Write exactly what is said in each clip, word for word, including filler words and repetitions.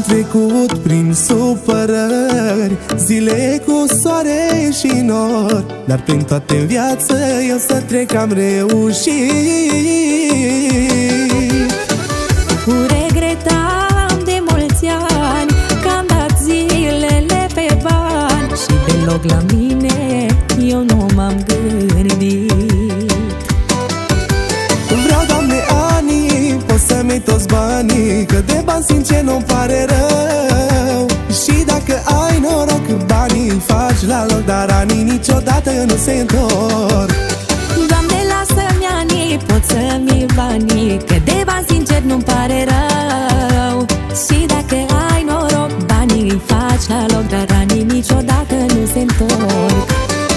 trecut prin supărări, zile cu soare și nor, dar prin toate în viață eu să trec am reușit. Cu regretam de mulți ani că am dat zilele pe bani și deloc la mine eu nu m-am gândit. Vreau, Doamne, anii, poți să-mi iei toți banii, că de bani sincer nu-mi pare rău. Și dacă ai noroc, banii îi faci la loc, dar anii niciodată nu se întorc. Doamne, lasă-mi anii, poți să-mi iei banii, că de bani sincer nu-mi pare rău. Și dacă ai noroc, banii îi faci la loc, dar anii niciodată nu se întorc.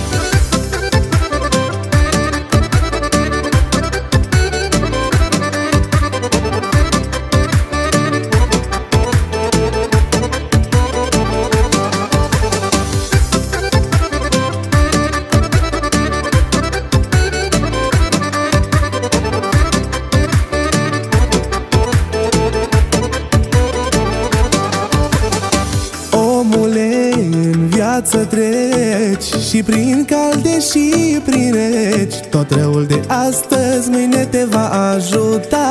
În viață treci și prin calde și prin reci, tot răul de astăzi mâine te va ajuta.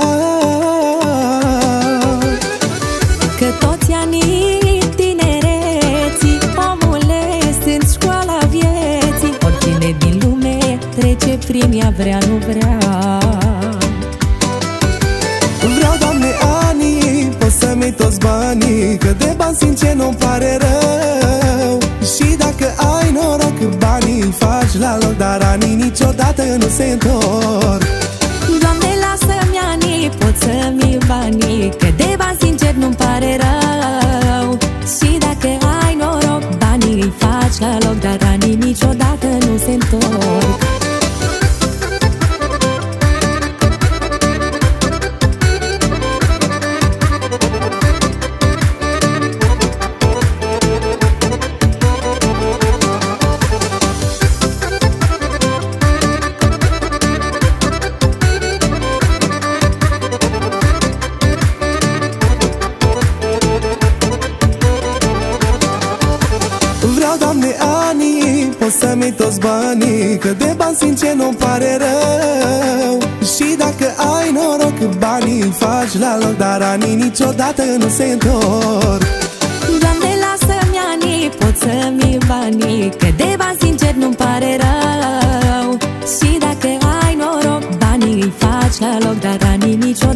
Că toți anii tinereții, omule, sunt școala vieții. Oricine din lume trece prin ea, vrea, nu vrea. Vreau, Doamne, anii, poți să-mi iei toți banii, că de bani sincer nu-mi pare rău. Și dacă ai noroc, banii îi faci la loc, dar anii niciodată nu se întorc. Doamne, lasă-mi anii, poți să-mi iei banii, că de bani sincer nu-mi pare rău. Și dacă ai noroc, banii îi faci la loc, dar anii niciodată nu se întorc. Vreau, Doamne, anii, poți să-mi iei toți banii, că de bani sincer nu-mi pare rău. Și dacă ai noroc, banii îi faci la loc, dar anii niciodată nu se întorc. Doamne, lasă-mi anii, poți să-mi iei banii, că de bani sincer nu-mi pare rău. Și dacă ai noroc, banii îi faci la loc, dar anii niciodată